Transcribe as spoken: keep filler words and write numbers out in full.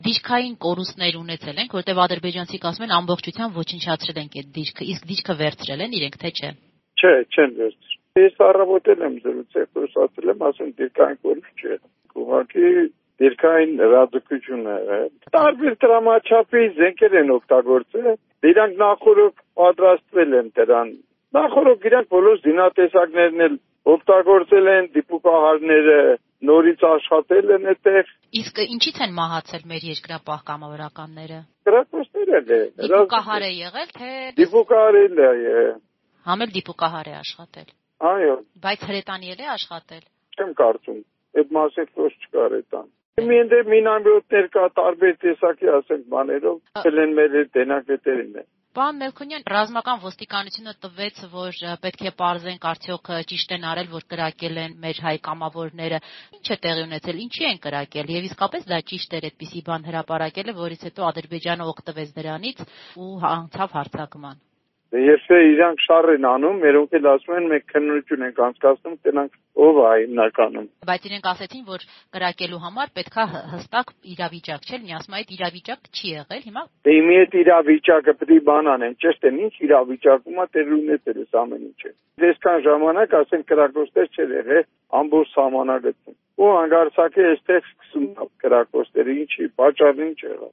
Դիրքային կորուստներ ունեցել ենք, որտեղ ադրբեջանցիք ասում են ամբողջությամբ ոչնչացրել ենք այդ դիրքը, իսկ դիրքը վերցրել են իրենք, թե չէ։ Չէ, չեն վերցրել։ Ես առավոտել եմ զրուցել, խոսացել եմ, ասում դիրքային կորուստ չէ։ Ուղղակի դիրքային հրաձգություն է։ Տարբեր դրամաչափի զենքեր են օգտագործել, դրանք նախորդ պատրաստվել են դրան։ Նախորդ իրանք բոլոր զինատեսակներն էլ օգտագործել են, դիպուկահարները նորից աշխատել են այդտեղ։ Իսկ ինչից են մահացել մեր երկրապահ կամավորականները։ Կրակոցներ են։ Դիպուկահար է եղել, թե Դիպուկահարել է եղել։ Համել դիպուկահար է աշխատել։ Այո։ Բայց հրետանիել է աշխատել։ Չեմ կարծում։ Այդ մասը խոսք չկար այդան։ Մինչդեռ մինամյոտներ կա տարբեր տեսակի, ասենք, բաներով, ելեն մեր դենակետերին է։ Պարոն Մելքոնյան, ռազմական ոստիկանությունը տվեց, որ պետք է պարզենք արդյոք ճիշտ են արել, որ կրակել են մեր հայ կամավորները։ Ինչ է տեղի ունեցել, ինչի են կրակել, եւ իսկապես դա ճիշտ էր այդպիսի բան հրապարակելը, որից հետո Ադրբեջանը օգտվեց դրանից ու անցավ հարձակման։ Երբ իրանք շառ են անում, մերոնք էլ ասում են մենք քննություն ենք անցկացնում, տենանք ով է հիմնականում։ Բայց իրենք ասեցին, որ կրակելու համար պետքա հստակ իրավիճակ, չէ՞, մի ասում այդ իրավիճակ չի եղել, հիմա։ Դե իմի այդ իրավիճակը պետք է բան անեն, ճիշտ է, ինչ իրավիճակում է տեղ ունեցել էս ամեն ինչը։ Այսքան ժամանակ ասեն կրակոցներ չեր եղել ամբողջ սահմանագծում։ Ու հանգարցակի այստեղ սկսում կրակոցները, ինչի, պատճառն ինչ եղավ։